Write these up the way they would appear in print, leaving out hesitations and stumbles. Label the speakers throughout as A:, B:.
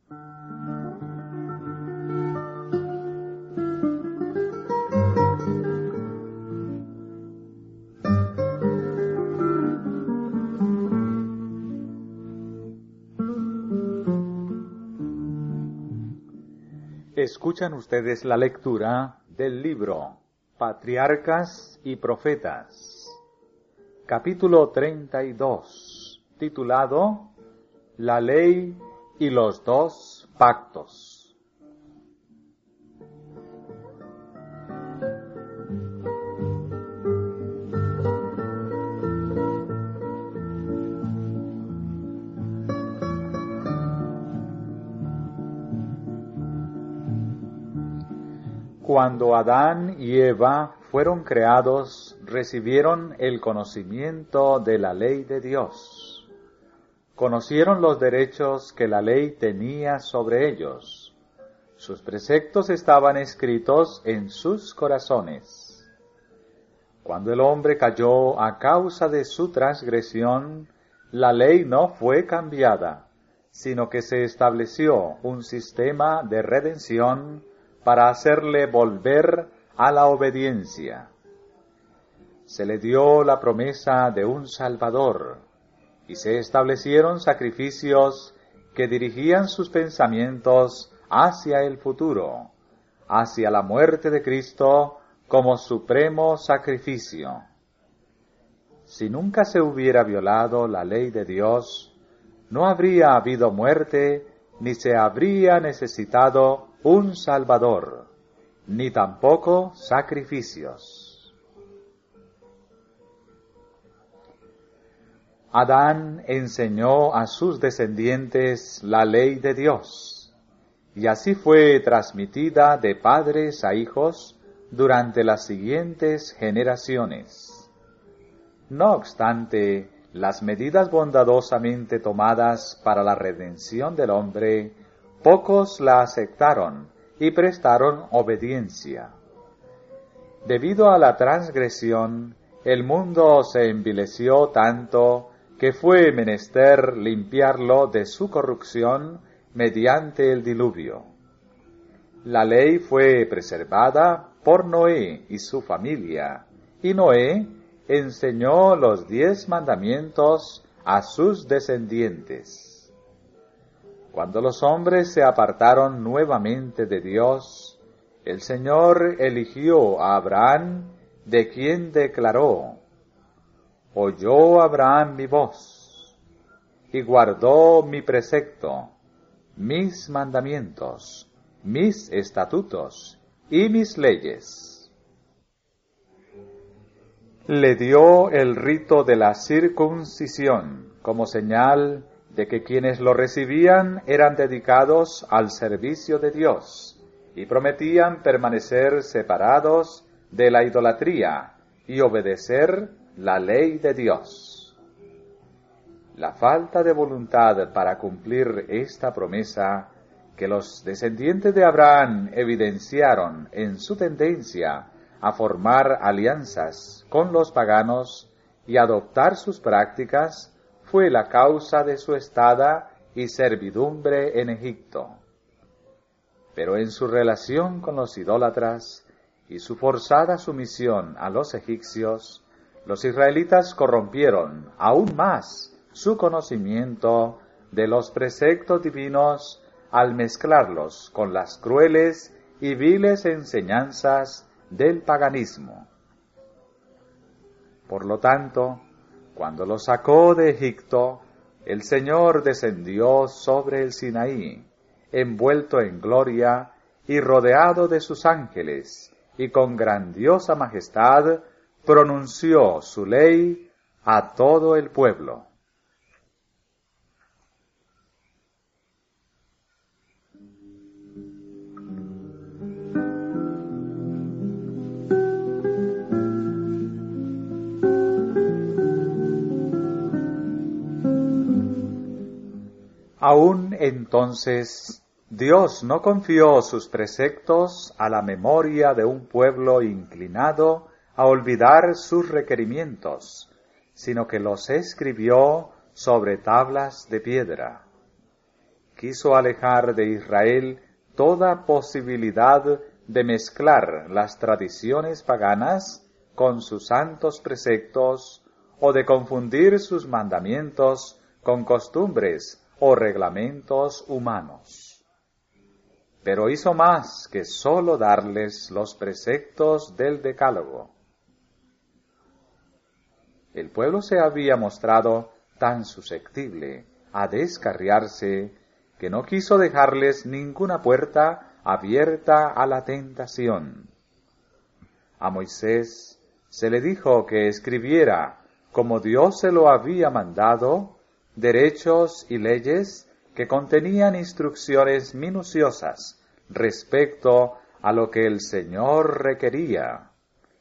A: Escuchan ustedes la lectura del libro Patriarcas y Profetas, capítulo 32, titulado La Ley y los dos Pactos. Cuando Adán y Eva fueron creados, recibieron el conocimiento de la ley de Dios. Conocieron los derechos que la ley tenía sobre ellos. Sus preceptos estaban escritos en sus corazones. Cuando el hombre cayó a causa de su transgresión, la ley no fue cambiada, sino que se estableció un sistema de redención para hacerle volver a la obediencia. Se le dio la promesa de un Salvador, y se establecieron sacrificios que dirigían sus pensamientos hacia el futuro, hacia la muerte de Cristo como supremo sacrificio. Si nunca se hubiera violado la ley de Dios, no habría habido muerte, ni se habría necesitado un Salvador, ni tampoco sacrificios. Adán enseñó a sus descendientes la ley de Dios, y así fue transmitida de padres a hijos durante las siguientes generaciones. No obstante, las medidas bondadosamente tomadas para la redención del hombre, pocos la aceptaron y prestaron obediencia. Debido a la transgresión, el mundo se envileció tanto que fue menester limpiarlo de su corrupción mediante el diluvio. La ley fue preservada por Noé y su familia, y Noé enseñó los 10 mandamientos a sus descendientes. Cuando los hombres se apartaron nuevamente de Dios, el Señor eligió a Abraham, de quien declaró: «Oyó Abraham mi voz, y guardó mi precepto, mis mandamientos, mis estatutos y mis leyes». Le dio el rito de la circuncisión como señal de que quienes lo recibían eran dedicados al servicio de Dios y prometían permanecer separados de la idolatría y obedecer la ley de Dios. La falta de voluntad para cumplir esta promesa que los descendientes de Abraham evidenciaron en su tendencia a formar alianzas con los paganos y adoptar sus prácticas fue la causa de su estada y servidumbre en Egipto. Pero en su relación con los idólatras y su forzada sumisión a los egipcios, los israelitas corrompieron aún más su conocimiento de los preceptos divinos al mezclarlos con las crueles y viles enseñanzas del paganismo. Por lo tanto, cuando los sacó de Egipto, el Señor descendió sobre el Sinaí, envuelto en gloria y rodeado de sus ángeles, y con grandiosa majestad pronunció su ley a todo el pueblo. Aún entonces, Dios no confió sus preceptos a la memoria de un pueblo inclinado a olvidar sus requerimientos, sino que los escribió sobre tablas de piedra. quiso alejar de Israel toda posibilidad de mezclar las tradiciones paganas con sus santos preceptos o de confundir sus mandamientos con costumbres o reglamentos humanos. Pero hizo más que sólo darles los preceptos del Decálogo. El pueblo se había mostrado tan susceptible a descarriarse que no quiso dejarles ninguna puerta abierta a la tentación. A Moisés se le dijo que escribiera, como Dios se lo había mandado, derechos y leyes que contenían instrucciones minuciosas respecto a lo que el Señor requería.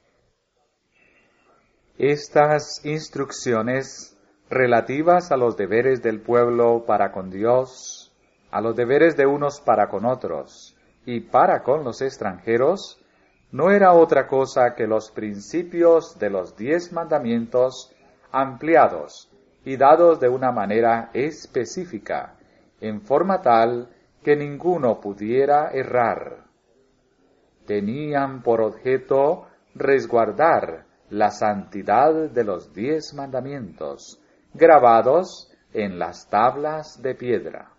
A: Estas instrucciones relativas a los deberes del pueblo para con Dios, a los deberes de unos para con otros y para con los extranjeros, no era otra cosa que los principios de los 10 mandamientos ampliados y dados de una manera específica, en forma tal que ninguno pudiera errar. Tenían por objeto resguardar la santidad de los 10 mandamientos, grabados en las tablas de piedra.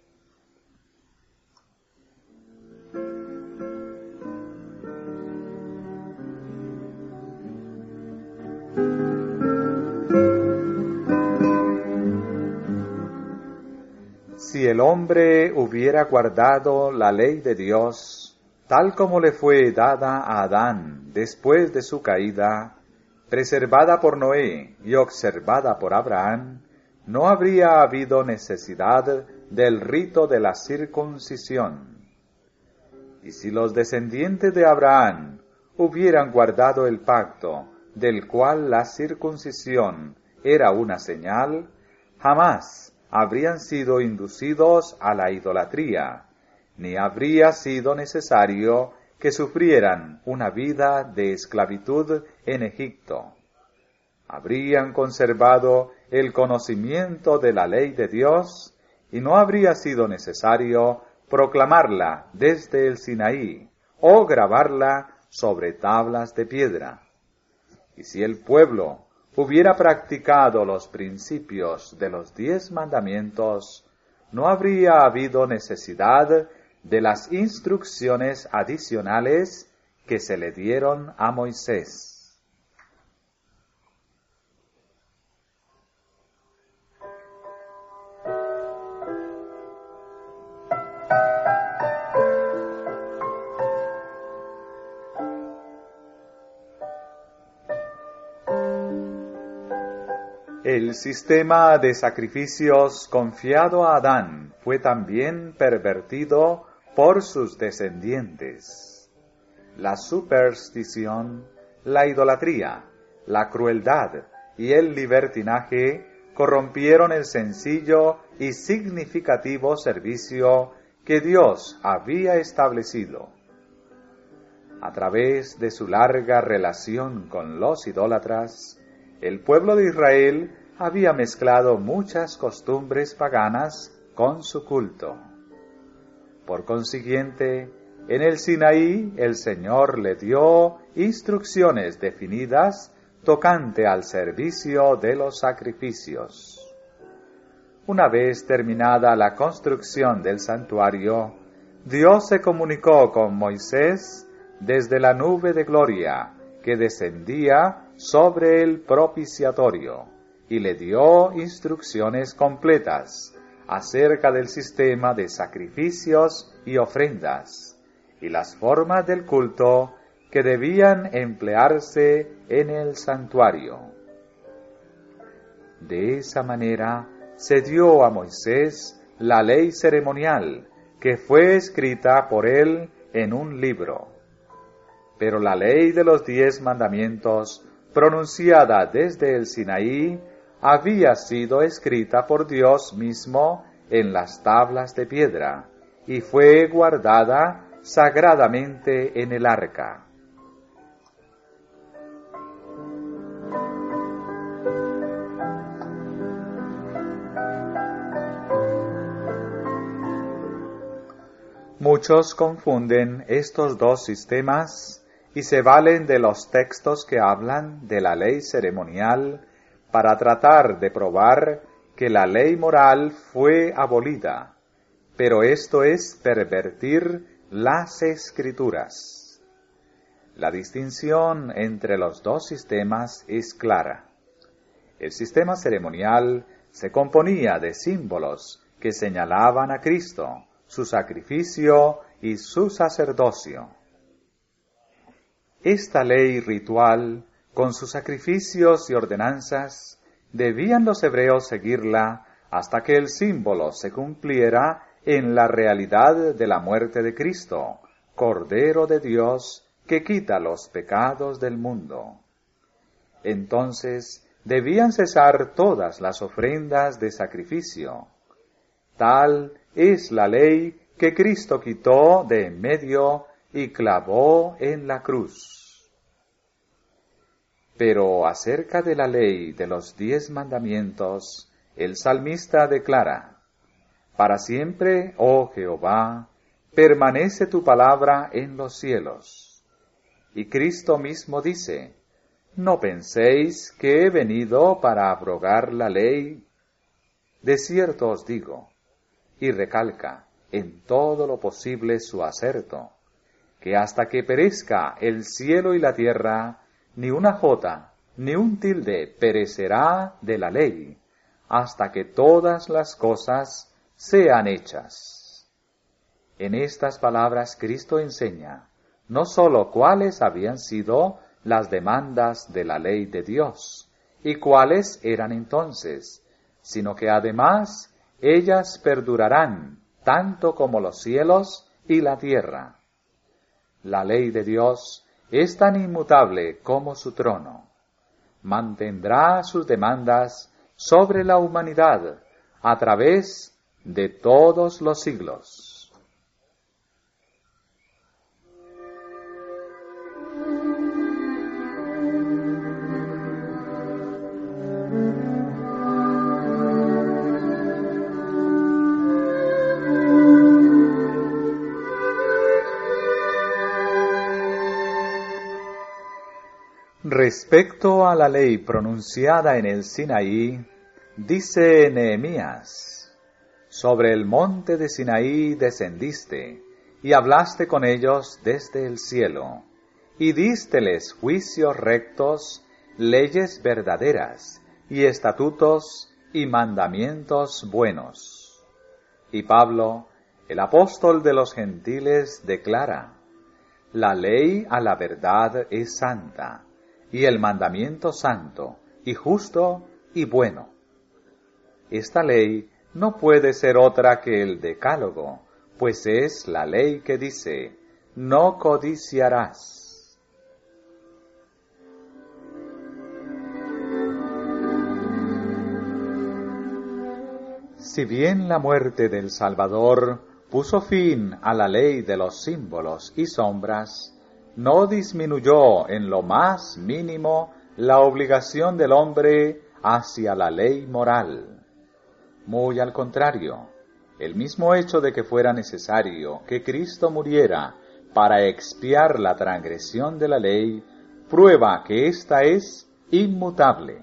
A: Si el hombre hubiera guardado la ley de Dios, tal como le fue dada a Adán después de su caída, preservada por Noé y observada por Abraham, no habría habido necesidad del rito de la circuncisión. Y si los descendientes de Abraham hubieran guardado el pacto, del cual la circuncisión era una señal, jamás habrían sido inducidos a la idolatría, ni habría sido necesario que sufrieran una vida de esclavitud en Egipto. Habrían conservado el conocimiento de la ley de Dios y no habría sido necesario proclamarla desde el Sinaí o grabarla sobre tablas de piedra. Y si el pueblo hubiera practicado los principios de los 10 mandamientos, no habría habido necesidad de las instrucciones adicionales que se le dieron a Moisés. El sistema de sacrificios confiado a Adán fue también pervertido por sus descendientes. La superstición, la idolatría, la crueldad y el libertinaje corrompieron el sencillo y significativo servicio que Dios había establecido. A través de su larga relación con los idólatras, el pueblo de Israel había mezclado muchas costumbres paganas con su culto. Por consiguiente, en el Sinaí el Señor le dio instrucciones definidas tocante al servicio de los sacrificios. Una vez terminada la construcción del santuario, Dios se comunicó con Moisés desde la nube de gloria que descendía sobre el propiciatorio y le dio instrucciones completas acerca del sistema de sacrificios y ofrendas y las formas del culto que debían emplearse en el santuario. De esa manera se dio a Moisés la ley ceremonial que fue escrita por él en un libro. Pero la ley de los 10 mandamientos, pronunciada desde el Sinaí, había sido escrita por Dios mismo en las tablas de piedra y fue guardada sagradamente en el arca. Muchos confunden estos dos sistemas y se valen de los textos que hablan de la ley ceremonial para tratar de probar que la ley moral fue abolida, pero esto es pervertir las Escrituras. La distinción entre los dos sistemas es clara. El sistema ceremonial se componía de símbolos que señalaban a Cristo, su sacrificio y su sacerdocio. Esta ley ritual, con sus sacrificios y ordenanzas, debían los hebreos seguirla hasta que el símbolo se cumpliera en la realidad de la muerte de Cristo, Cordero de Dios, que quita los pecados del mundo. Entonces debían cesar todas las ofrendas de sacrificio. Tal es la ley que Cristo quitó de en medio y clavó en la cruz. Pero acerca de la ley de los 10 mandamientos, el salmista declara: Para siempre, oh Jehová, permanece tu palabra en los cielos. Y Cristo mismo dice: No penséis que he venido para abrogar la ley. De cierto os digo, y recalca en todo lo posible su acerto, que hasta que perezca el cielo y la tierra, ni una jota, ni un tilde perecerá de la ley, hasta que todas las cosas sean hechas. En estas palabras Cristo enseña no sólo cuáles habían sido las demandas de la ley de Dios, y cuáles eran entonces, sino que además ellas perdurarán tanto como los cielos y la tierra. La ley de Dios es tan inmutable como su trono. Mantendrá sus demandas sobre la humanidad a través de todos los siglos. Respecto a la ley pronunciada en el Sinaí, dice Nehemías: Sobre el monte de Sinaí descendiste, y hablaste con ellos desde el cielo, y dísteles juicios rectos, leyes verdaderas, y estatutos y mandamientos buenos. Y Pablo, el apóstol de los gentiles, declara: La ley a la verdad es santa, y el mandamiento santo, y justo, y bueno. Esta ley no puede ser otra que el Decálogo, pues es la ley que dice: no codiciarás. Si bien la muerte del Salvador puso fin a la ley de los símbolos y sombras, no disminuyó en lo más mínimo la obligación del hombre hacia la ley moral. Muy al contrario, el mismo hecho de que fuera necesario que Cristo muriera para expiar la transgresión de la ley, prueba que ésta es inmutable.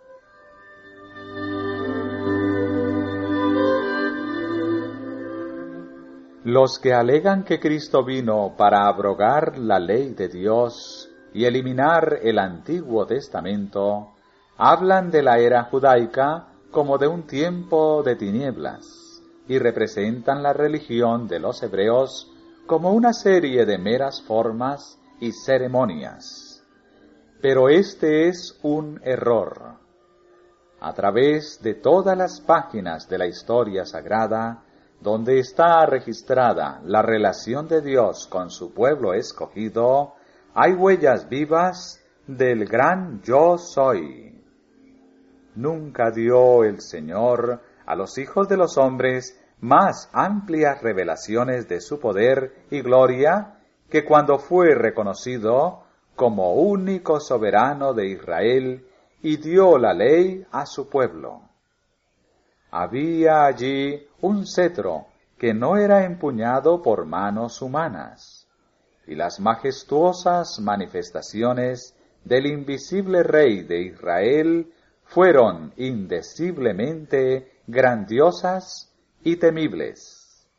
A: Los que alegan que Cristo vino para abrogar la ley de Dios y eliminar el Antiguo Testamento, hablan de la era judaica como de un tiempo de tinieblas y representan la religión de los hebreos como una serie de meras formas y ceremonias. Pero este es un error. A través de todas las páginas de la historia sagrada, donde está registrada la relación de Dios con su pueblo escogido, hay huellas vivas del gran Yo Soy. Nunca dio el Señor a los hijos de los hombres más amplias revelaciones de su poder y gloria que cuando fue reconocido como único soberano de Israel y dio la ley a su pueblo. Había allí un cetro que no era empuñado por manos humanas, y las majestuosas manifestaciones del invisible Rey de Israel fueron indeciblemente grandiosas y temibles.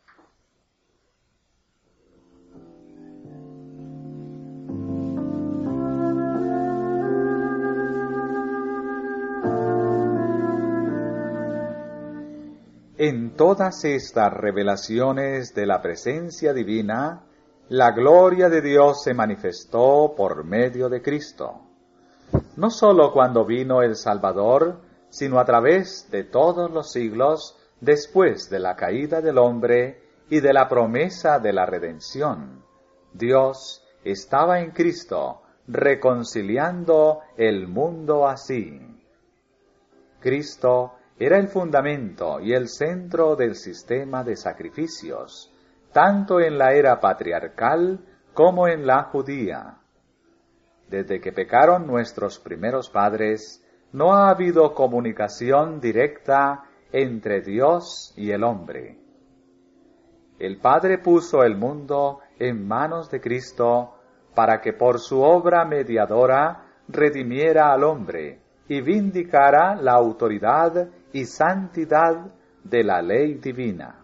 A: En todas estas revelaciones de la presencia divina, la gloria de Dios se manifestó por medio de Cristo. No sólo cuando vino el Salvador, sino a través de todos los siglos después de la caída del hombre y de la promesa de la redención. Dios estaba en Cristo, reconciliando el mundo así. Cristo era el fundamento y el centro del sistema de sacrificios, tanto en la era patriarcal como en la judía. Desde que pecaron nuestros primeros padres, no ha habido comunicación directa entre Dios y el hombre. El Padre puso el mundo en manos de Cristo para que por su obra mediadora redimiera al hombre y vindicara la autoridad y santidad de la ley divina.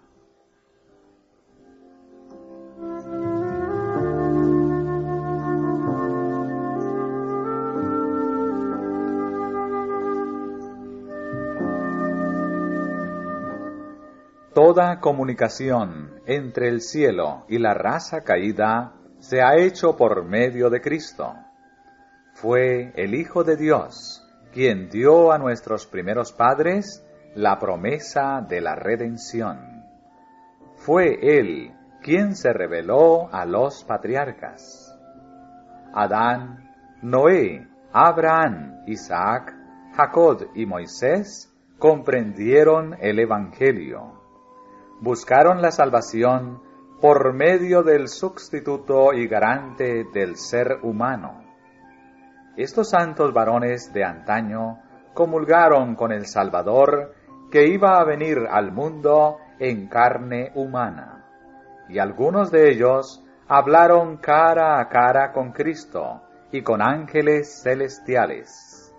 A: Toda comunicación entre el cielo y la raza caída se ha hecho por medio de Cristo. Fue el Hijo de Dios quien dio a nuestros primeros padres la promesa de la redención. Fue Él quien se reveló a los patriarcas. Adán, Noé, Abraham, Isaac, Jacob y Moisés comprendieron el Evangelio. Buscaron la salvación por medio del sustituto y garante del ser humano. Estos santos varones de antaño comulgaron con el Salvador que iba a venir al mundo en carne humana, y algunos de ellos hablaron cara a cara con Cristo y con ángeles celestiales.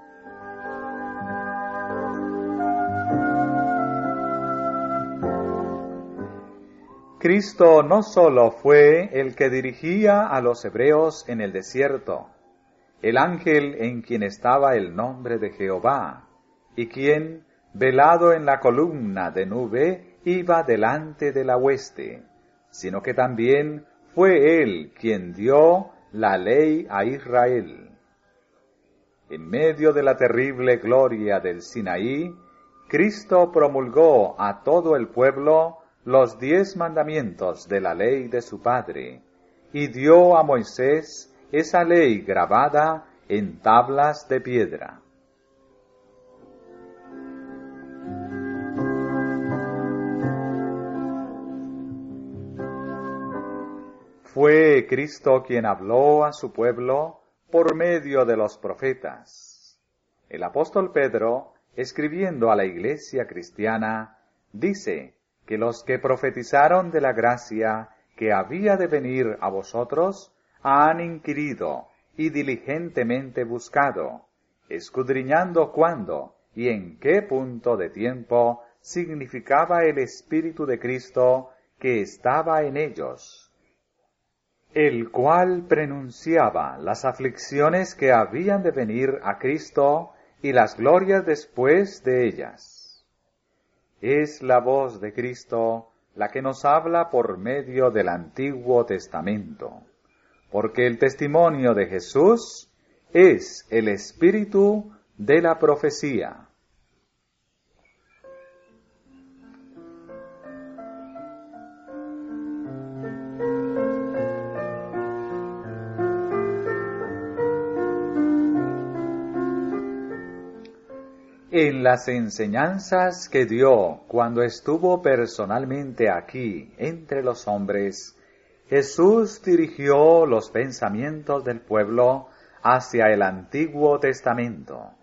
A: Cristo no solo fue el que dirigía a los hebreos en el desierto, el ángel en quien estaba el nombre de Jehová, y quien, velado en la columna de nube, iba delante de la hueste, sino que también fue él quien dio la ley a Israel. En medio de la terrible gloria del Sinaí, Cristo promulgó a todo el pueblo los 10 mandamientos de la ley de su Padre, y dio a Moisés esa ley grabada en tablas de piedra. Fue Cristo quien habló a su pueblo por medio de los profetas. El apóstol Pedro, escribiendo a la iglesia cristiana, dice que los que profetizaron de la gracia que había de venir a vosotros han inquirido y diligentemente buscado, escudriñando cuándo y en qué punto de tiempo significaba el Espíritu de Cristo que estaba en ellos, el cual prenunciaba las aflicciones que habían de venir a Cristo y las glorias después de ellas. Es la voz de Cristo la que nos habla por medio del Antiguo Testamento, porque el testimonio de Jesús es el espíritu de la profecía. En las enseñanzas que dio cuando estuvo personalmente aquí entre los hombres, Jesús dirigió los pensamientos del pueblo hacia el Antiguo Testamento.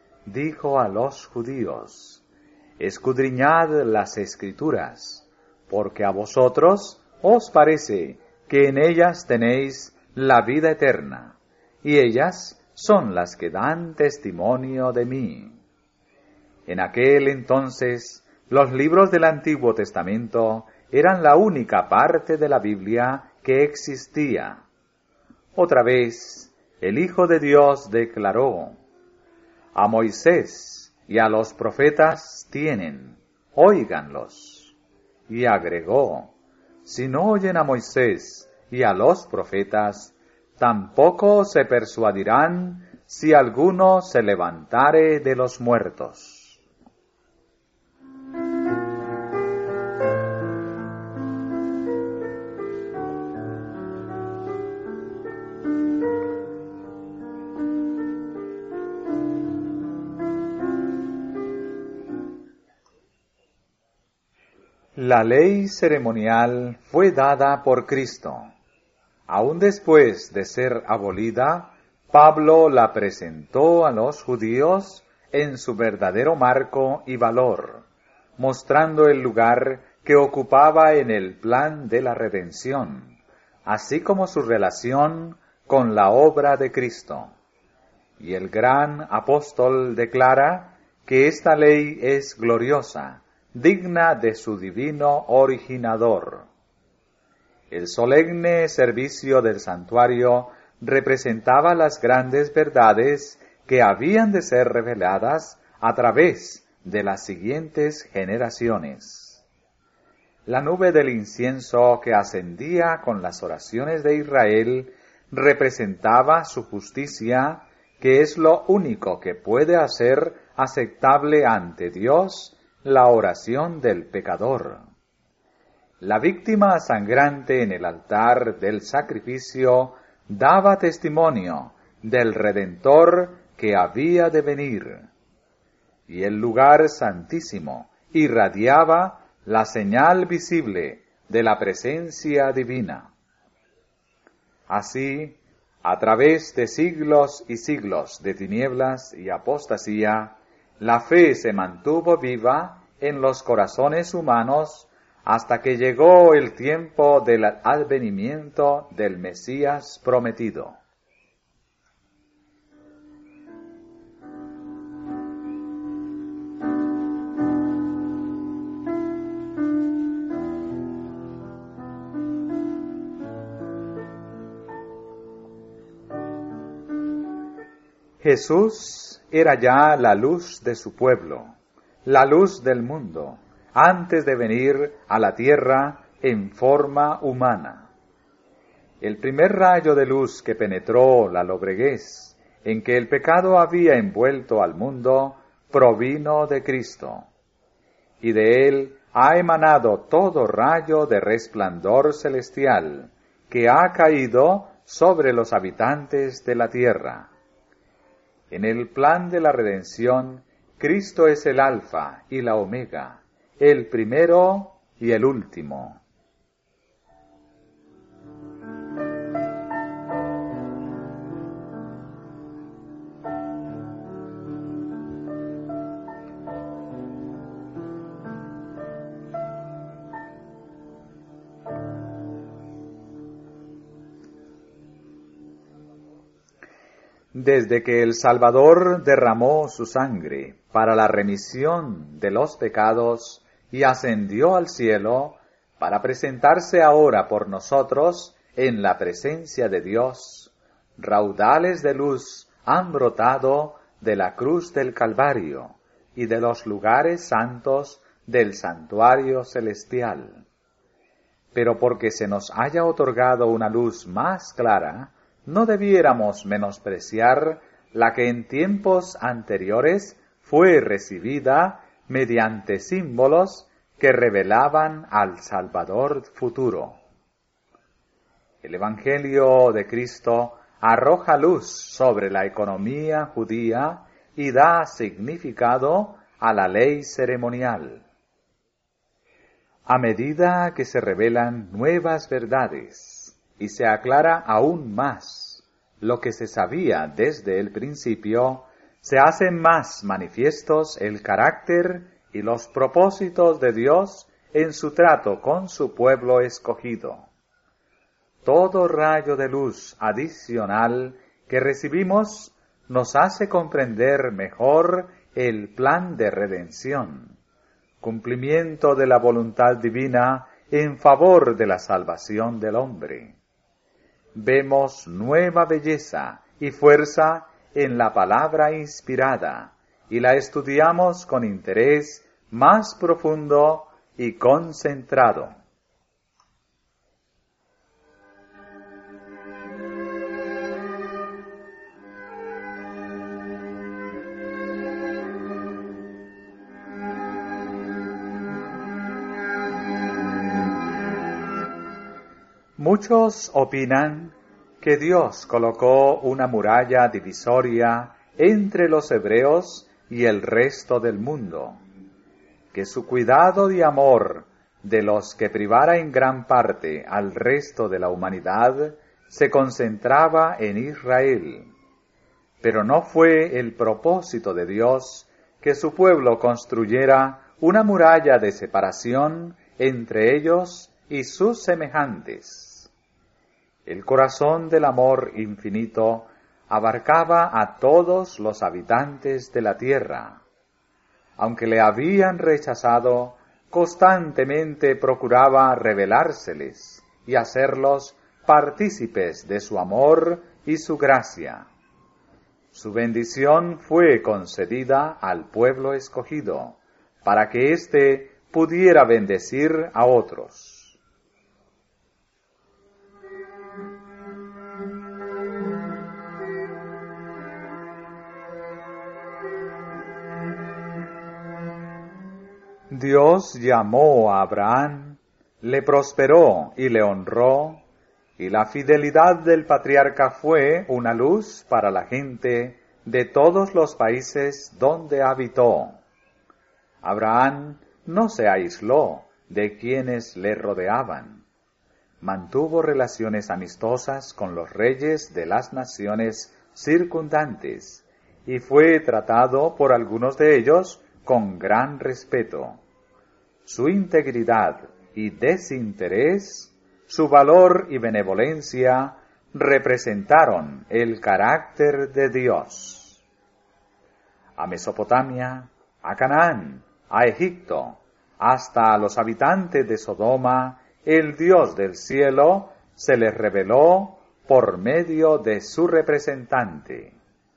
A: Dijo a los judíos: escudriñad las Escrituras, porque a vosotros os parece que en ellas tenéis la vida eterna, y ellas son las que dan testimonio de mí. En aquel entonces, los libros del Antiguo Testamento eran la única parte de la Biblia que existía. Otra vez, el Hijo de Dios declaró: a Moisés y a los profetas tienen, óiganlos. Y agregó: si no oyen a Moisés y a los profetas, tampoco se persuadirán si alguno se levantare de los muertos. La ley ceremonial fue dada por Cristo. Aún después de ser abolida, Pablo la presentó a los judíos en su verdadero marco y valor, mostrando el lugar que ocupaba en el plan de la redención, así como su relación con la obra de Cristo. Y el gran apóstol declara que esta ley es gloriosa, digna de su divino originador. El solemne servicio del santuario representaba las grandes verdades que habían de ser reveladas a través de las siguientes generaciones. La nube del incienso que ascendía con las oraciones de Israel representaba su justicia, que es lo único que puede hacer aceptable ante Dios la oración del pecador. La víctima sangrante en el altar del sacrificio daba testimonio del Redentor que había de venir, y el lugar santísimo irradiaba la señal visible de la presencia divina. Así, a través de siglos y siglos de tinieblas y apostasía, la fe se mantuvo viva en los corazones humanos hasta que llegó el tiempo del advenimiento del Mesías prometido. Jesús era ya la luz de su pueblo, la luz del mundo, antes de venir a la tierra en forma humana. El primer rayo de luz que penetró la lobreguez en que el pecado había envuelto al mundo provino de Cristo, y de él ha emanado todo rayo de resplandor celestial que ha caído sobre los habitantes de la tierra. En el plan de la redención, Cristo es el Alfa y la Omega, el primero y el último. Desde que el Salvador derramó su sangre para la remisión de los pecados y ascendió al cielo para presentarse ahora por nosotros en la presencia de Dios, raudales de luz han brotado de la cruz del Calvario y de los lugares santos del santuario celestial. Pero porque se nos haya otorgado una luz más clara, no debiéramos menospreciar la que en tiempos anteriores fue recibida mediante símbolos que revelaban al Salvador futuro. El Evangelio de Cristo arroja luz sobre la economía judía y da significado a la ley ceremonial. A medida que se revelan nuevas verdades, y se aclara aún más lo que se sabía desde el principio, se hacen más manifiestos el carácter y los propósitos de Dios en su trato con su pueblo escogido. Todo rayo de luz adicional que recibimos nos hace comprender mejor el plan de redención, cumplimiento de la voluntad divina en favor de la salvación del hombre. Vemos nueva belleza y fuerza en la palabra inspirada y la estudiamos con interés más profundo y concentrado. Muchos opinan que Dios colocó una muralla divisoria entre los hebreos y el resto del mundo, que su cuidado y amor de los que privara en gran parte al resto de la humanidad se concentraba en Israel. Pero no fue el propósito de Dios que su pueblo construyera una muralla de separación entre ellos y sus semejantes. El corazón del amor infinito abarcaba a todos los habitantes de la tierra. Aunque le habían rechazado, constantemente procuraba revelárseles y hacerlos partícipes de su amor y su gracia. Su bendición fue concedida al pueblo escogido, para que éste pudiera bendecir a otros. Dios llamó a Abraham, le prosperó y le honró, y la fidelidad del patriarca fue una luz para la gente de todos los países donde habitó. Abraham no se aisló de quienes le rodeaban. Mantuvo relaciones amistosas con los reyes de las naciones circundantes y fue tratado por algunos de ellos con gran respeto. Su integridad y desinterés, su valor y benevolencia representaron el carácter de Dios. A Mesopotamia, a Canaán, a Egipto, hasta a los habitantes de Sodoma, el Dios del cielo se les reveló por medio de su representante.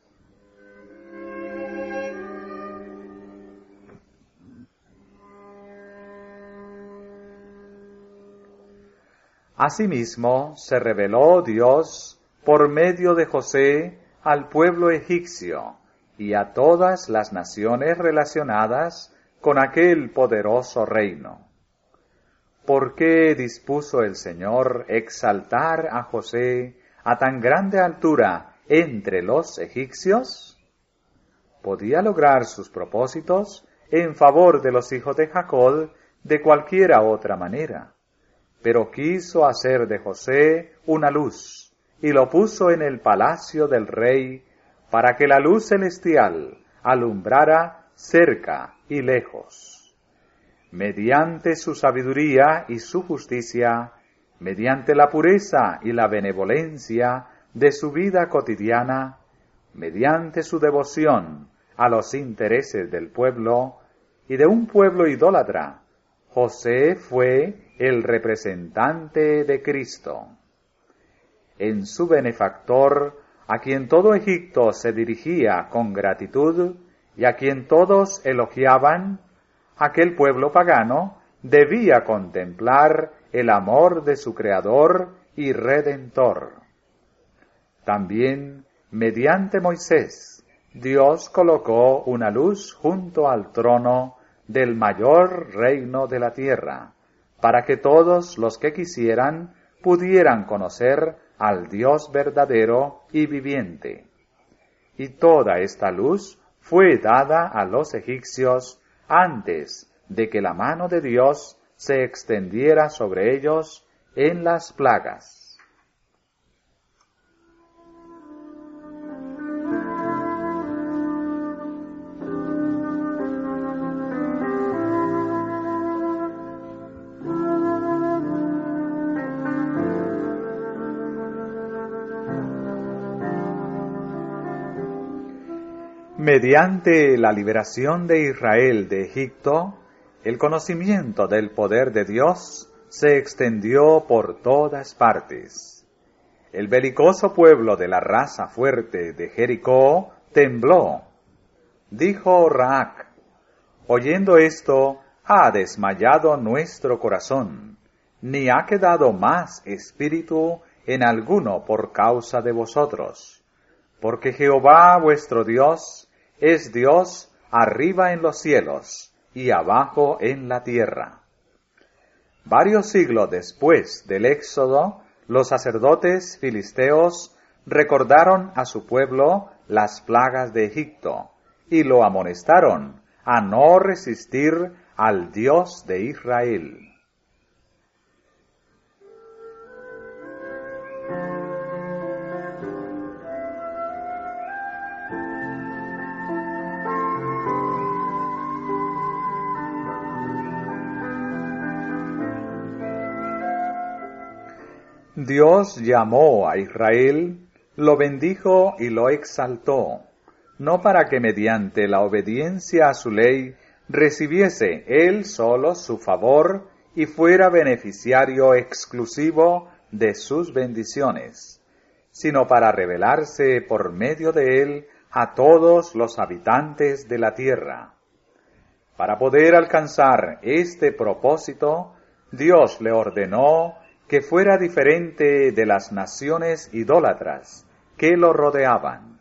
A: Asimismo, se reveló Dios por medio de José al pueblo egipcio y a todas las naciones relacionadas con aquel poderoso reino. ¿Por qué dispuso el Señor exaltar a José a tan grande altura entre los egipcios? Podía lograr sus propósitos en favor de los hijos de Jacob de cualquiera otra manera, pero quiso hacer de José una luz y lo puso en el palacio del rey para que la luz celestial alumbrara cerca y lejos. Mediante su sabiduría y su justicia, mediante la pureza y la benevolencia de su vida cotidiana, mediante su devoción a los intereses del pueblo y de un pueblo idólatra, José fue el representante de Cristo. En su benefactor, a quien todo Egipto se dirigía con gratitud y a quien todos elogiaban, aquel pueblo pagano debía contemplar el amor de su Creador y Redentor. También, mediante Moisés, Dios colocó una luz junto al trono del mayor reino de la tierra, para que todos los que quisieran pudieran conocer al Dios verdadero y viviente. Y toda esta luz fue dada a los egipcios antes de que la mano de Dios se extendiera sobre ellos en las plagas. Mediante la liberación de Israel de Egipto, el conocimiento del poder de Dios se extendió por todas partes. El belicoso pueblo de la raza fuerte de Jericó tembló. Dijo Raac: oyendo esto, ha desmayado nuestro corazón, ni ha quedado más espíritu en alguno por causa de vosotros. Porque Jehová vuestro Dios es Dios arriba en los cielos y abajo en la tierra. Varios siglos después del Éxodo, los sacerdotes filisteos recordaron a su pueblo las plagas de Egipto y lo amonestaron a no resistir al Dios de Israel. Dios llamó a Israel, lo bendijo y lo exaltó, no para que mediante la obediencia a su ley recibiese él solo su favor y fuera beneficiario exclusivo de sus bendiciones, sino para revelarse por medio de él a todos los habitantes de la tierra. Para poder alcanzar este propósito, Dios le ordenó que fuera diferente de las naciones idólatras que lo rodeaban.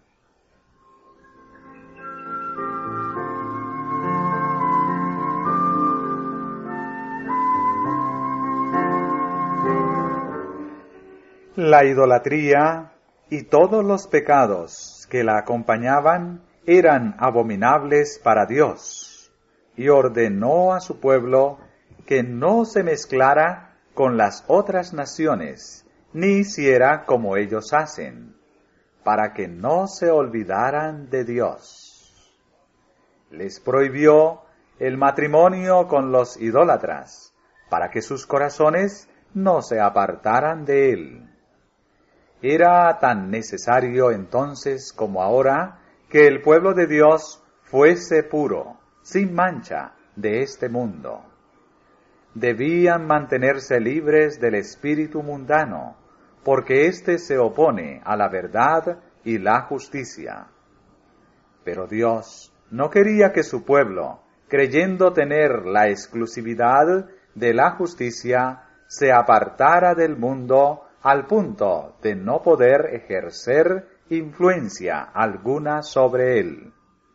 A: La idolatría y todos los pecados que la acompañaban eran abominables para Dios, y ordenó a su pueblo que no se mezclara con las otras naciones, ni hiciera como ellos hacen, para que no se olvidaran de Dios. Les prohibió el matrimonio con los idólatras, para que sus corazones no se apartaran de él. Era tan necesario entonces como ahora que el pueblo de Dios fuese puro, sin mancha, de este mundo. Debían mantenerse libres del espíritu mundano, porque éste se opone a la verdad y la justicia. Pero Dios no quería que su pueblo, creyendo tener la exclusividad de la justicia, se apartara del mundo al punto de no poder ejercer influencia alguna sobre él.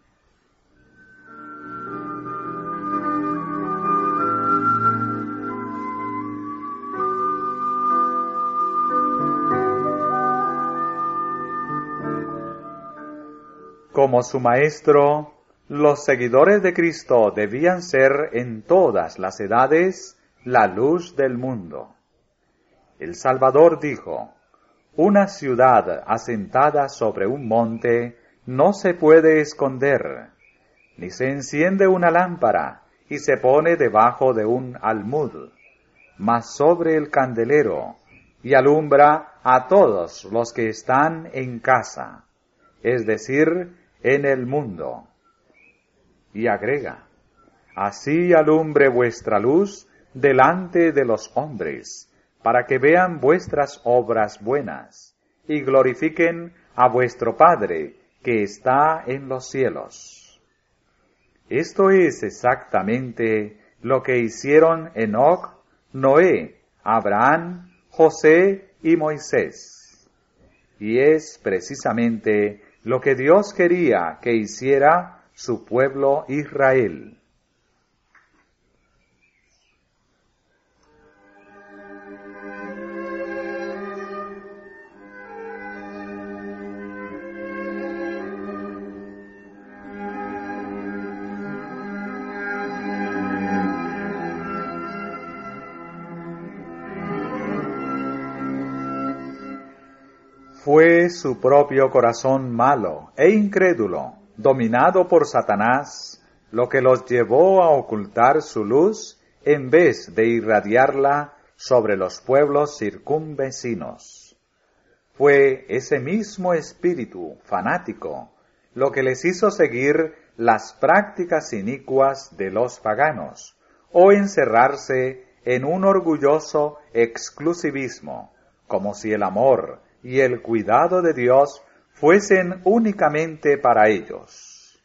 A: Como su maestro, los seguidores de Cristo debían ser en todas las edades la luz del mundo. El Salvador dijo: una ciudad asentada sobre un monte no se puede esconder, ni se enciende una lámpara y se pone debajo de un almud, mas sobre el candelero, y alumbra a todos los que están en casa, es decir, en el mundo. Y agrega: así alumbre vuestra luz delante de los hombres, para que vean vuestras obras buenas, y glorifiquen a vuestro Padre que está en los cielos. Esto es exactamente lo que hicieron Enoc, Noé, Abraham, José y Moisés. Y es precisamente lo que Dios quería que hiciera su pueblo Israel. Fue su propio corazón malo e incrédulo, dominado por Satanás, lo que los llevó a ocultar su luz en vez de irradiarla sobre los pueblos circunvecinos. Fue ese mismo espíritu fanático lo que les hizo seguir las prácticas inicuas de los paganos, o encerrarse en un orgulloso exclusivismo, como si el amor y el cuidado de Dios fuesen únicamente para ellos.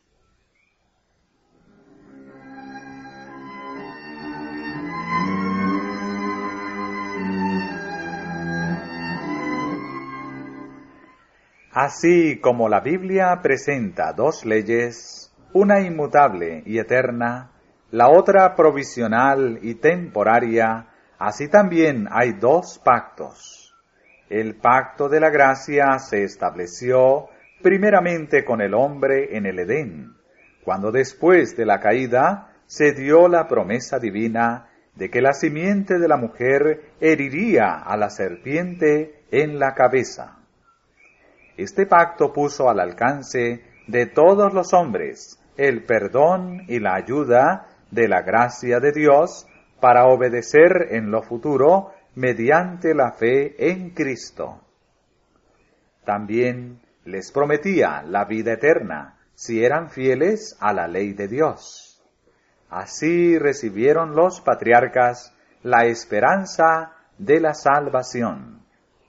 A: Así como la Biblia presenta dos leyes, una inmutable y eterna, la otra provisional y temporaria, así también hay dos pactos. El pacto de la gracia se estableció primeramente con el hombre en el Edén, cuando después de la caída se dio la promesa divina de que la simiente de la mujer heriría a la serpiente en la cabeza. Este pacto puso al alcance de todos los hombres el perdón y la ayuda de la gracia de Dios para obedecer en lo futuro mediante la fe en Cristo. También les prometía la vida eterna si eran fieles a la ley de Dios. Así recibieron los patriarcas la esperanza de la salvación.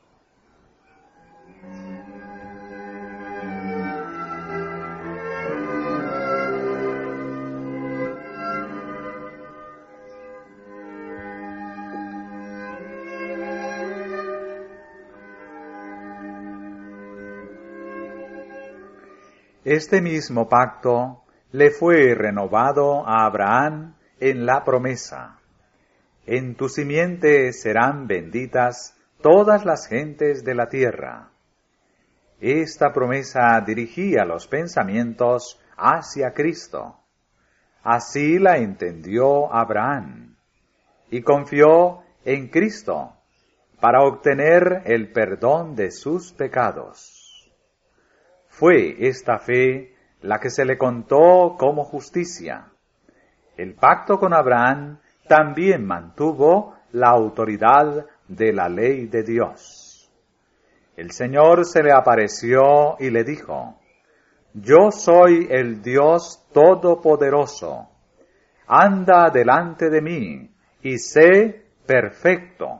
A: Este mismo pacto le fue renovado a Abraham en la promesa: en tu simiente serán benditas todas las gentes de la tierra. Esta promesa dirigía los pensamientos hacia Cristo. Así la entendió Abraham y confió en Cristo para obtener el perdón de sus pecados. Fue esta fe la que se le contó como justicia. El pacto con Abraham también mantuvo la autoridad de la ley de Dios. El Señor se le apareció y le dijo: Yo soy el Dios Todopoderoso. Anda delante de mí y sé perfecto.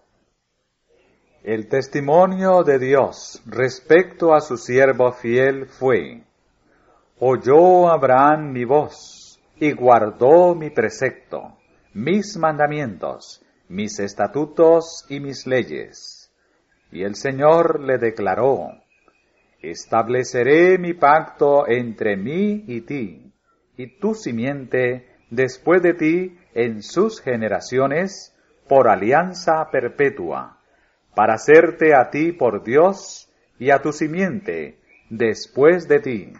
A: El testimonio de Dios respecto a su siervo fiel fue: oyó Abraham mi voz y guardó mi precepto, mis mandamientos, mis estatutos y mis leyes. Y el Señor le declaró: estableceré mi pacto entre mí y ti, y tu simiente después de ti en sus generaciones, por alianza perpetua, para hacerte a ti por Dios y a tu simiente después de ti.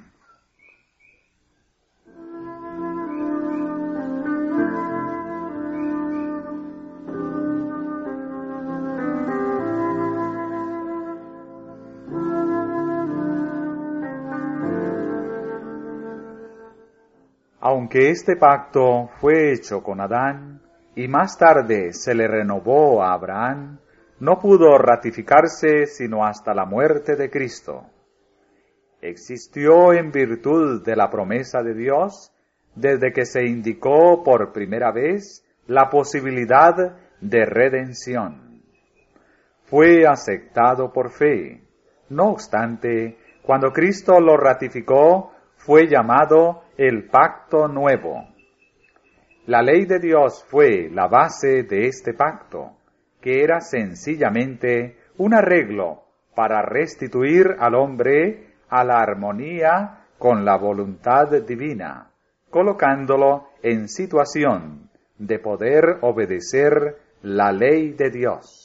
A: Aunque este pacto fue hecho con Adán y más tarde se le renovó a Abraham, no pudo ratificarse sino hasta la muerte de Cristo. Existió en virtud de la promesa de Dios desde que se indicó por primera vez la posibilidad de redención. Fue aceptado por fe. No obstante, cuando Cristo lo ratificó, fue llamado el Pacto Nuevo. La ley de Dios fue la base de este pacto, que era sencillamente un arreglo para restituir al hombre a la armonía con la voluntad divina, colocándolo en situación de poder obedecer la ley de Dios.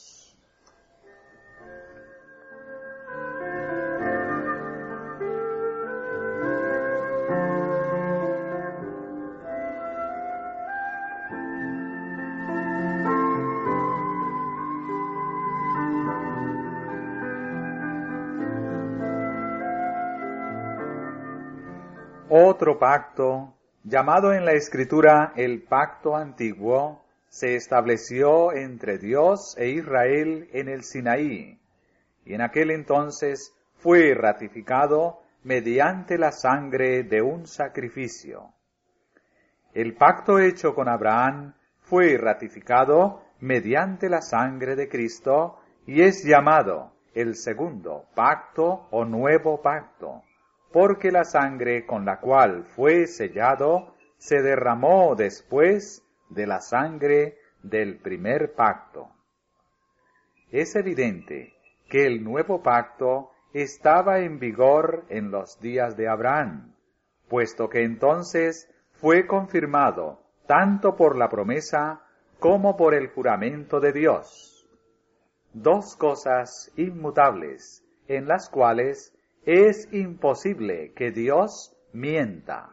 A: Otro pacto, llamado en la Escritura el Pacto Antiguo, se estableció entre Dios e Israel en el Sinaí, y en aquel entonces fue ratificado mediante la sangre de un sacrificio. El pacto hecho con Abraham fue ratificado mediante la sangre de Cristo y es llamado el segundo pacto o nuevo pacto, porque la sangre con la cual fue sellado se derramó después de la sangre del primer pacto. Es evidente que el nuevo pacto estaba en vigor en los días de Abraham, puesto que entonces fue confirmado tanto por la promesa como por el juramento de Dios. Dos cosas inmutables en las cuales es imposible que Dios mienta.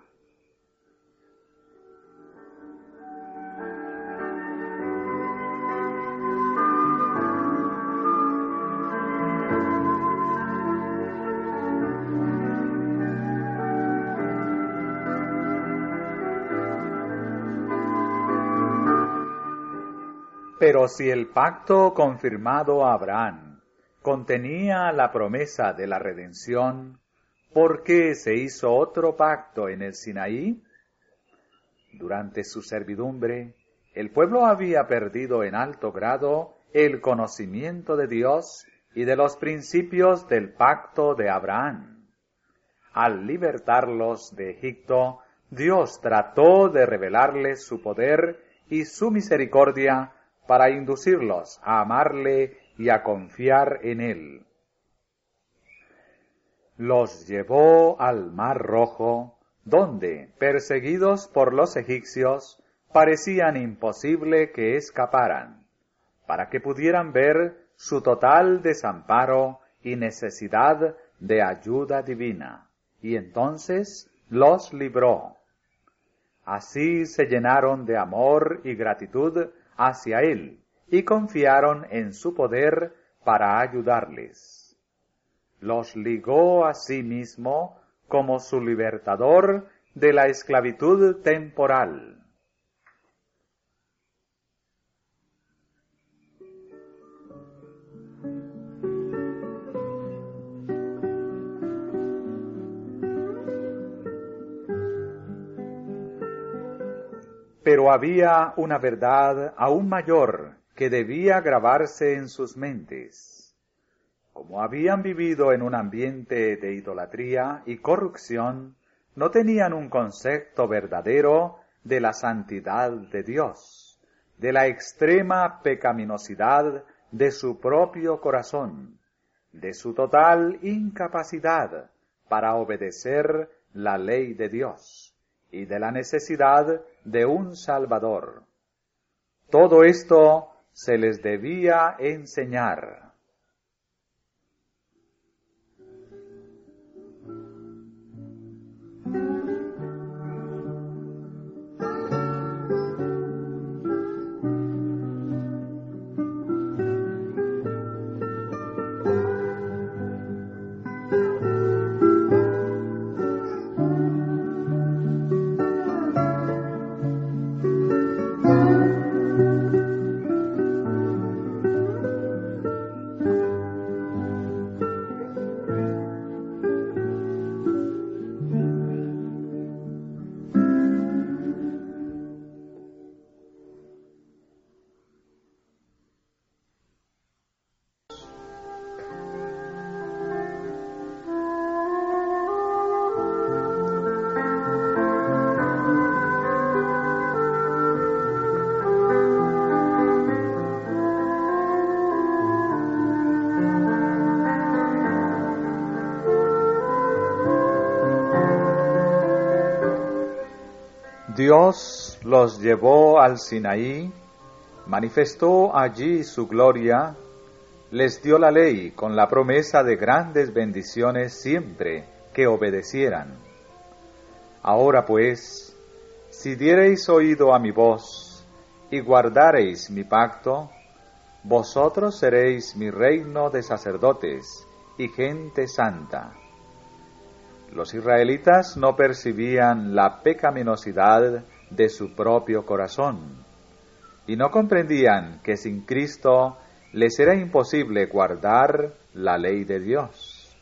A: Pero si el pacto confirmado a Abraham contenía la promesa de la redención, ¿por qué se hizo otro pacto en el Sinaí? Durante su servidumbre, el pueblo había perdido en alto grado el conocimiento de Dios y de los principios del pacto de Abraham. Al libertarlos de Egipto, Dios trató de revelarles su poder y su misericordia para inducirlos a amarle y a confiar en él. Los llevó al Mar Rojo, donde, perseguidos por los egipcios, parecían imposible que escaparan, para que pudieran ver su total desamparo y necesidad de ayuda divina, y entonces los libró. Así se llenaron de amor y gratitud hacia él, y confiaron en su poder para ayudarles. Los ligó a sí mismo como su libertador de la esclavitud temporal. Pero había una verdad aún mayor que debía grabarse en sus mentes. Como habían vivido en un ambiente de idolatría y corrupción, no tenían un concepto verdadero de la santidad de Dios, de la extrema pecaminosidad de su propio corazón, de su total incapacidad para obedecer la ley de Dios y de la necesidad de un Salvador. Todo esto se les debía enseñar. Dios los llevó al Sinaí, manifestó allí su gloria, les dio la ley con la promesa de grandes bendiciones siempre que obedecieran. Ahora pues, si diereis oído a mi voz y guardareis mi pacto, vosotros seréis mi reino de sacerdotes y gente santa. Los israelitas no percibían la pecaminosidad de su propio corazón y no comprendían que sin Cristo les era imposible guardar la ley de Dios.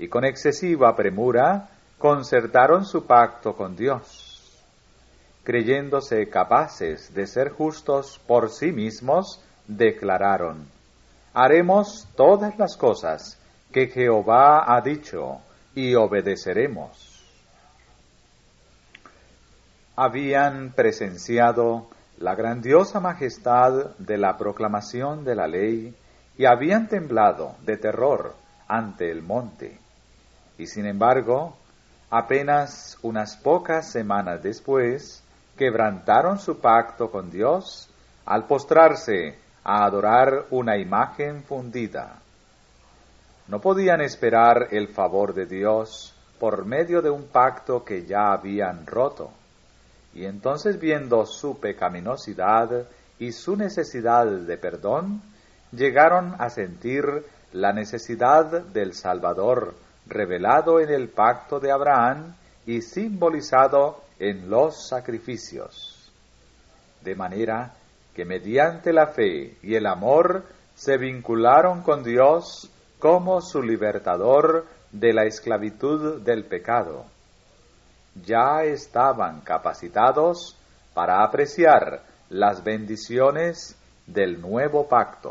A: y con excesiva premura concertaron su pacto con Dios. Creyéndose capaces de ser justos por sí mismos, declararon: haremos todas las cosas que Jehová ha dicho y obedeceremos. Habían presenciado la grandiosa majestad de la proclamación de la ley y habían temblado de terror ante el monte. Y sin embargo, apenas unas pocas semanas después, quebrantaron su pacto con Dios al postrarse a adorar una imagen fundida. No podían esperar el favor de Dios por medio de un pacto que ya habían roto. Y entonces, viendo su pecaminosidad y su necesidad de perdón, llegaron a sentir la necesidad del Salvador revelado en el pacto de Abraham y simbolizado en los sacrificios. De manera que mediante la fe y el amor se vincularon con Dios como su libertador de la esclavitud del pecado. Ya estaban capacitados para apreciar las bendiciones del nuevo pacto.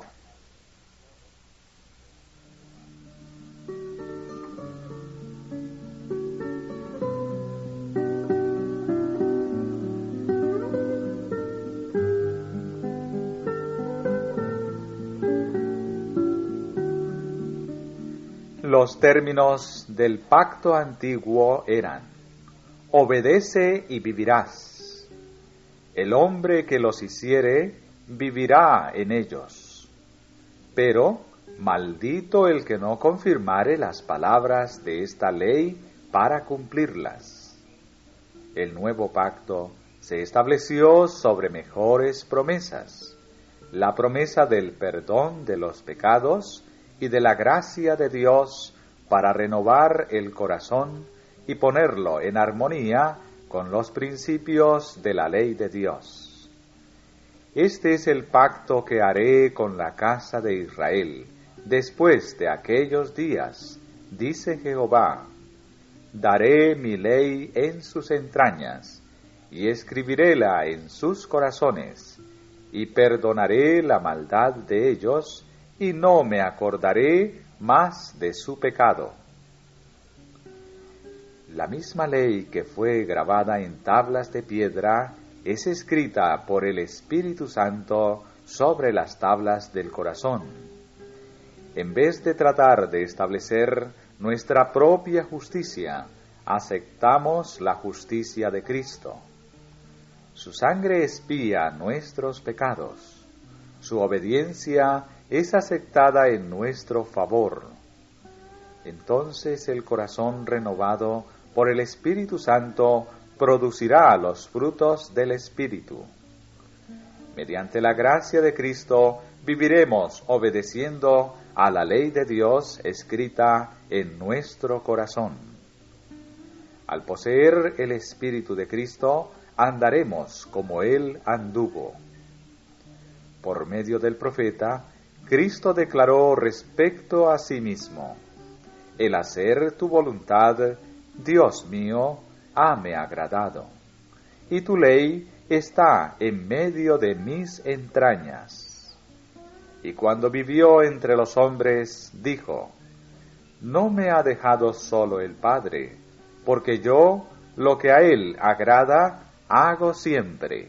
A: Los términos del pacto antiguo eran: obedece y vivirás. El hombre que los hiciere, vivirá en ellos. Pero maldito el que no confirmare las palabras de esta ley para cumplirlas. El nuevo pacto se estableció sobre mejores promesas: la promesa del perdón de los pecados y de la gracia de Dios para renovar el corazón y ponerlo en armonía con los principios de la ley de Dios. Este es el pacto que haré con la casa de Israel después de aquellos días, dice Jehová. Daré mi ley en sus entrañas y escribiréla en sus corazones, y perdonaré la maldad de ellos y no me acordaré más de su pecado. La misma ley que fue grabada en tablas de piedra es escrita por el Espíritu Santo sobre las tablas del corazón. En vez de tratar de establecer nuestra propia justicia, aceptamos la justicia de Cristo. Su sangre expía nuestros pecados. Su obediencia es aceptada en nuestro favor. Entonces el corazón renovado por el Espíritu Santo producirá los frutos del Espíritu. Mediante la gracia de Cristo viviremos obedeciendo a la ley de Dios escrita en nuestro corazón. Al poseer el Espíritu de Cristo, andaremos como Él anduvo. Por medio del profeta, Cristo declaró respecto a sí mismo: el hacer tu voluntad, Dios mío, hame agradado, y tu ley está en medio de mis entrañas. Y cuando vivió entre los hombres, dijo: no me ha dejado solo el Padre, porque yo lo que a Él agrada hago siempre.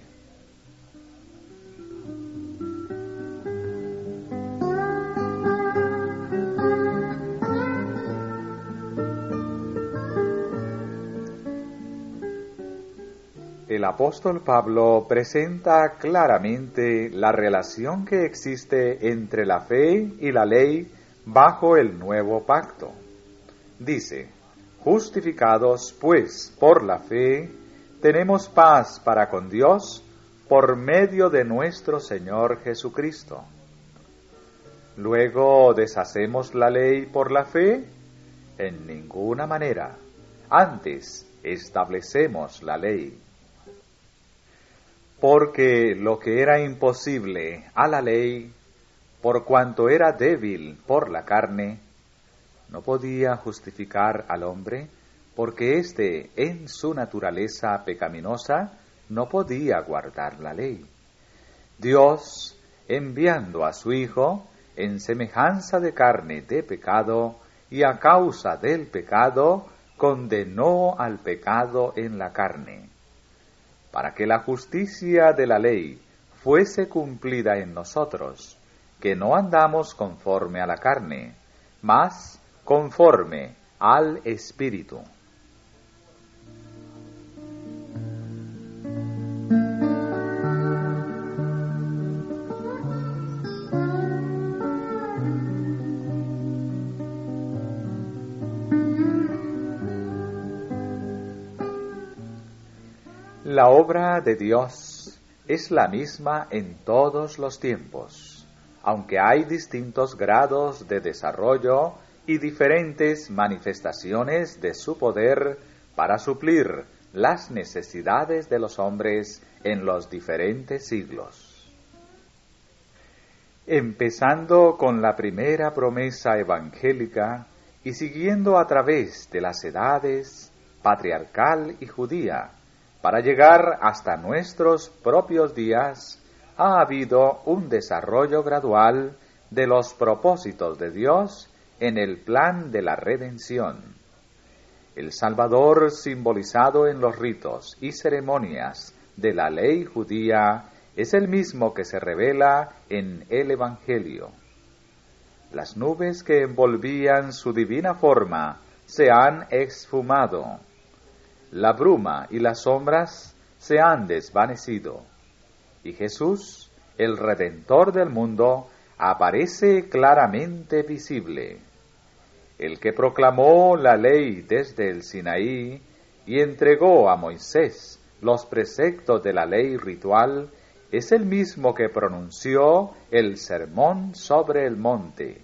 A: El apóstol Pablo presenta claramente la relación que existe entre la fe y la ley bajo el nuevo pacto. Dice: justificados pues por la fe, tenemos paz para con Dios por medio de nuestro Señor Jesucristo. Luego, ¿deshacemos la ley por la fe? En ninguna manera. Antes, establecemos la ley. Porque lo que era imposible a la ley, por cuanto era débil por la carne, no podía justificar al hombre porque éste, en su naturaleza pecaminosa, no podía guardar la ley. Dios, enviando a su Hijo, en semejanza de carne de pecado, y a causa del pecado, condenó al pecado en la carne, para que la justicia de la ley fuese cumplida en nosotros, que no andamos conforme a la carne, mas conforme al Espíritu. La obra de Dios es la misma en todos los tiempos, aunque hay distintos grados de desarrollo y diferentes manifestaciones de su poder para suplir las necesidades de los hombres en los diferentes siglos. Empezando con la primera promesa evangélica y siguiendo a través de las edades patriarcal y judía, para llegar hasta nuestros propios días, ha habido un desarrollo gradual de los propósitos de Dios en el plan de la redención. El Salvador, simbolizado en los ritos y ceremonias de la ley judía, es el mismo que se revela en el Evangelio. Las nubes que envolvían su divina forma se han esfumado. La bruma y las sombras se han desvanecido, y Jesús, el Redentor del mundo, aparece claramente visible. El que proclamó la ley desde el Sinaí y entregó a Moisés los preceptos de la ley ritual, es el mismo que pronunció el sermón sobre el monte.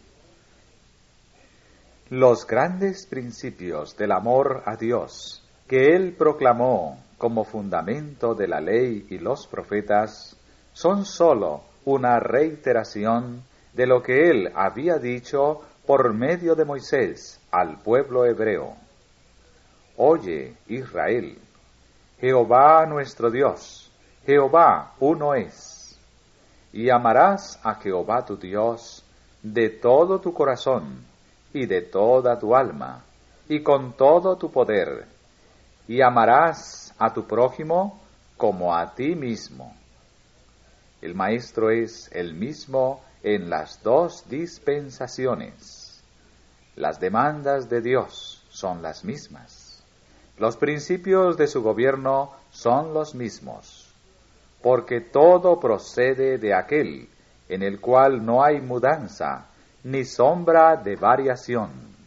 A: Los grandes principios del amor a Dios que él proclamó como fundamento de la ley y los profetas, son sólo una reiteración de lo que él había dicho por medio de Moisés al pueblo hebreo. Oye, Israel, Jehová nuestro Dios, Jehová uno es, y amarás a Jehová tu Dios de todo tu corazón y de toda tu alma y con todo tu poder, y amarás a tu prójimo como a ti mismo. El Maestro es el mismo en las dos dispensaciones. Las demandas de Dios son las mismas. Los principios de su gobierno son los mismos, porque todo procede de aquel en el cual no hay mudanza ni sombra de variación.